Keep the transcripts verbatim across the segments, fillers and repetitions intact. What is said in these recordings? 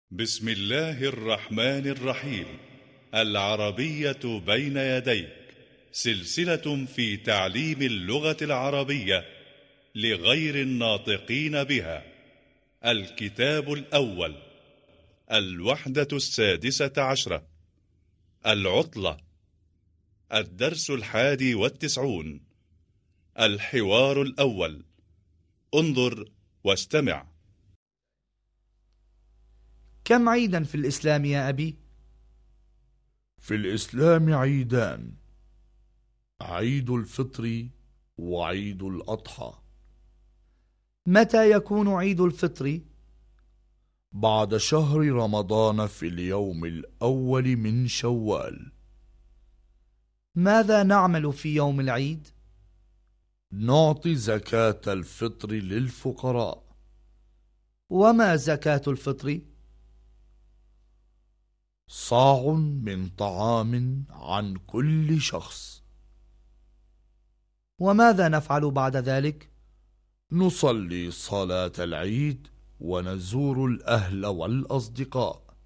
بسم الله الرحمن الرحيم. العربية بين يديك، سلسلة في تعليم اللغة العربية لغير الناطقين بها. الكتاب الأول، الوحدة السادسة عشرة، العطلة، الدرس الحادي والتسعون، الحوار الأول. انظر واستمع. كم عيدا في الإسلام يا أبي؟ في الإسلام عيدان: عيد الفطر وعيد الأضحى. متى يكون عيد الفطر؟ بعد شهر رمضان في اليوم الأول من شوال. ماذا نعمل في يوم العيد؟ نعطي زكاة الفطر للفقراء. وما زكاة الفطر؟ صاع من طعام عن كل شخص. وماذا نفعل بعد ذلك؟ نصلي صلاة العيد ونزور الأهل والأصدقاء.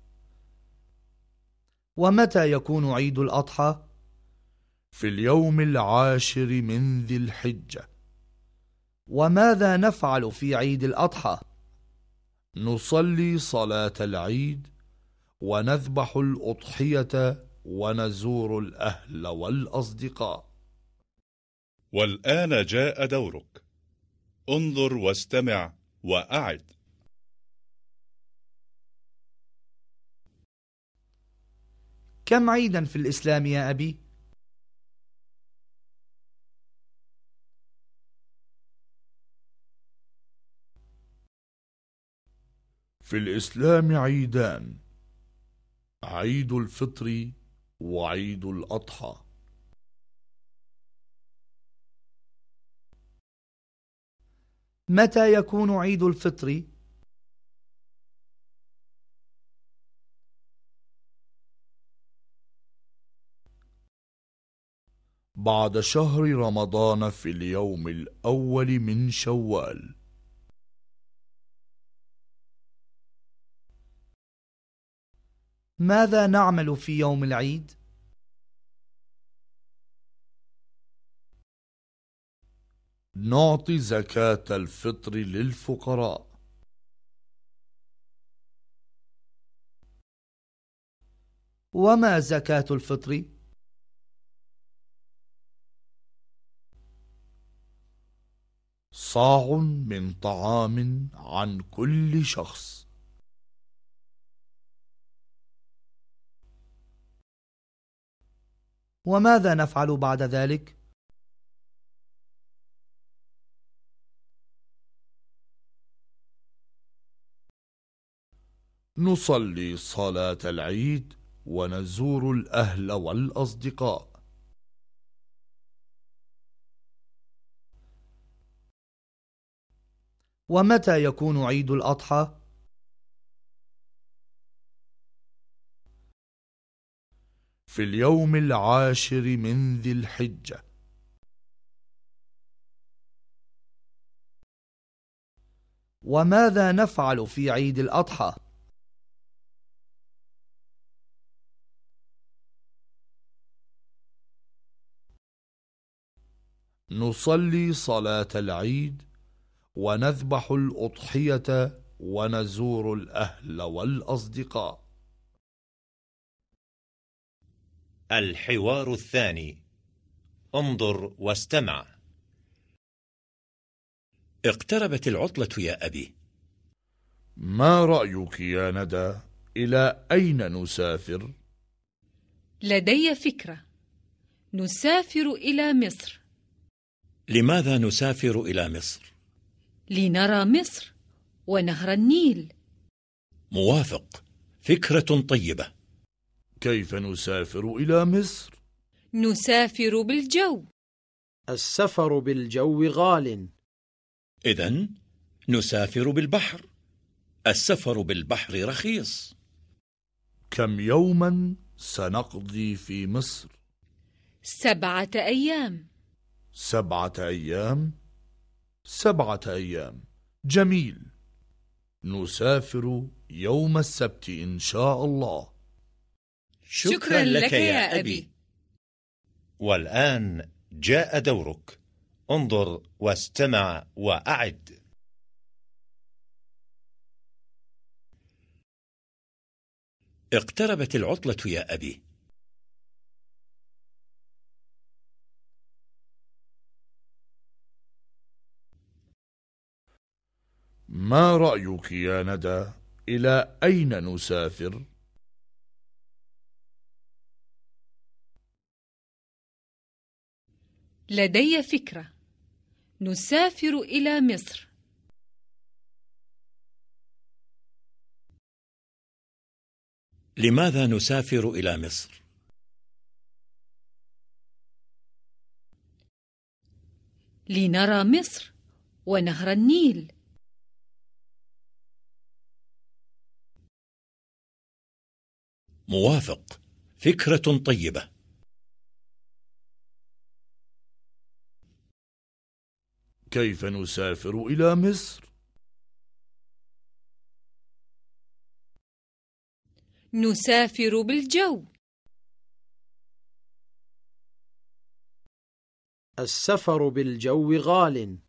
ومتى يكون عيد الأضحى؟ في اليوم العاشر من ذي الحجة. وماذا نفعل في عيد الأضحى؟ نصلي صلاة العيد ونذبح الأضحية ونزور الأهل والأصدقاء. والآن جاء دورك. انظر واستمع وأعد. كم عيدا في الإسلام يا أبي؟ في الإسلام عيدان: عيد الفطر وعيد الأضحى. متى يكون عيد الفطر؟ بعد شهر رمضان في اليوم الأول من شوال. ماذا نعمل في يوم العيد؟ نعطي زكاة الفطر للفقراء. وما زكاة الفطر؟ صاع من طعام عن كل شخص. وماذا نفعل بعد ذلك؟ نصلي صلاة العيد ونزور الأهل والأصدقاء. ومتى يكون عيد الأضحى؟ في اليوم العاشر من ذي الحجة. وماذا نفعل في عيد الأضحى؟ نصلي صلاة العيد ونذبح الأضحية ونزور الأهل والأصدقاء. الحوار الثاني. انظر واستمع. اقتربت العطلة يا أبي. ما رأيك يا ندى؟ إلى أين نسافر؟ لدي فكرة. نسافر إلى مصر. لماذا نسافر إلى مصر؟ لنرى مصر ونهر النيل. موافق، فكرة طيبة. كيف نسافر إلى مصر؟ نسافر بالجو. السفر بالجو غال. إذن نسافر بالبحر. السفر بالبحر رخيص. كم يوما سنقضي في مصر؟ سبعة أيام. سبعة أيام؟ سبعة أيام، جميل. نسافر يوم السبت إن شاء الله. شكرا لك يا أبي. والآن جاء دورك. انظر واستمع وأعد. اقتربت العطلة يا أبي. ما رأيك يا ندى؟ إلى أين نسافر؟ لدي فكرة. نسافر إلى مصر. لماذا نسافر إلى مصر؟ لنرى مصر ونهر النيل. موافق، فكرة طيبة. كيف نسافر إلى مصر؟ نسافر بالجو. السفر بالجو غال.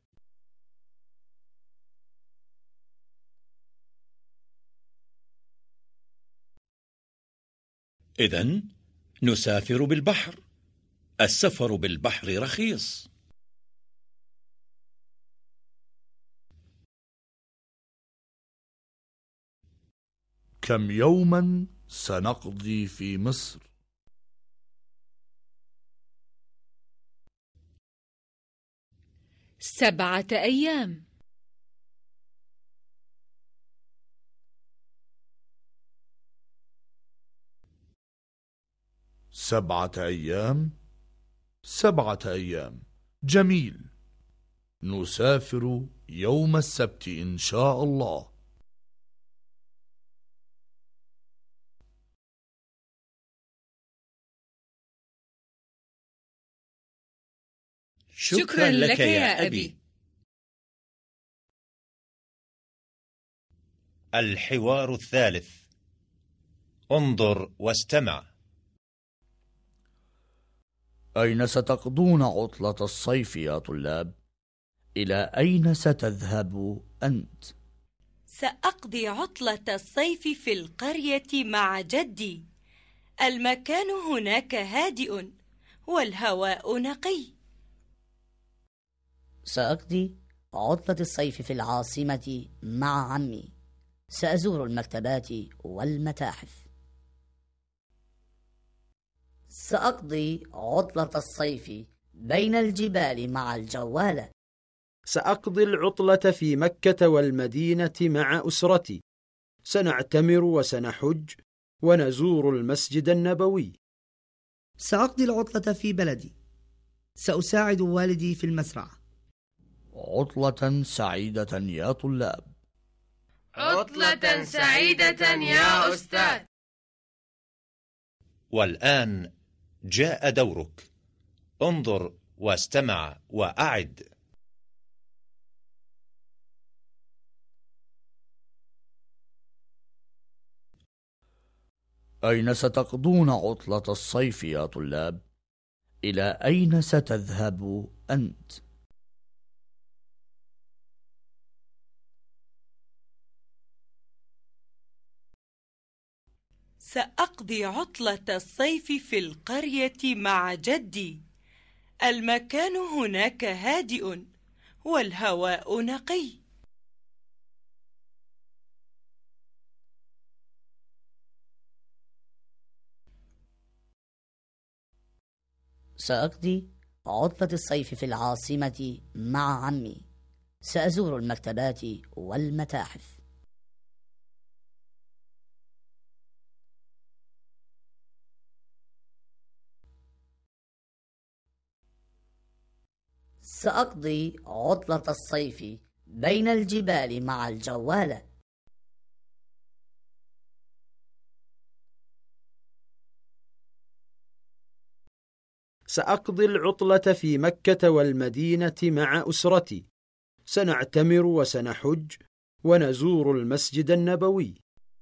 إذن نسافر بالبحر. السفر بالبحر رخيص. كم يوما سنقضي في مصر؟ سبعة أيام. سبعة أيام. سبعة أيام جميل. نسافر يوم السبت إن شاء الله. شكرا لك يا أبي. الحوار الثالث. انظر واستمع. أين ستقضون عطلة الصيف يا طلاب؟ إلى أين ستذهب أنت؟ سأقضي عطلة الصيف في القرية مع جدي. المكان هناك هادئ والهواء نقي. سأقضي عطلة الصيف في العاصمة مع عمي. سأزور المكتبات والمتاحف. سأقضي عطلة الصيف بين الجبال مع الجوالة. سأقضي العطلة في مكة والمدينة مع أسرتي. سنعتمر وسنحج ونزور المسجد النبوي. سأقضي العطلة في بلدي. سأساعد والدي في المزرعة. عطلة سعيدة يا طلاب. عطلة سعيدة يا أستاذ. والآن جاء دورك. انظر واستمع وأعد. أين ستقضون عطلة الصيف يا طلاب؟ إلى أين ستذهب أنت؟ سأقضي عطلة الصيف في القرية مع جدي. المكان هناك هادئ والهواء نقي. سأقضي عطلة الصيف في العاصمة مع عمي. سأزور المكتبات والمتاحف. سأقضي عطلة الصيف بين الجبال مع الجوالة. سأقضي العطلة في مكة والمدينة مع أسرتي. سنعتمر وسنحج ونزور المسجد النبوي.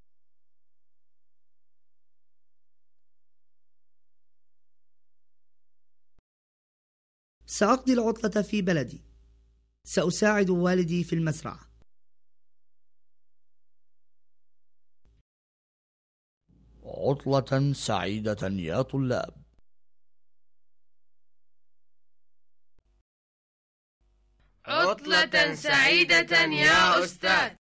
سأقضي العطلة في بلدي. سأساعد والدي في المزرعة. عطلة سعيدة يا طلاب. عطلة سعيدة يا أستاذ.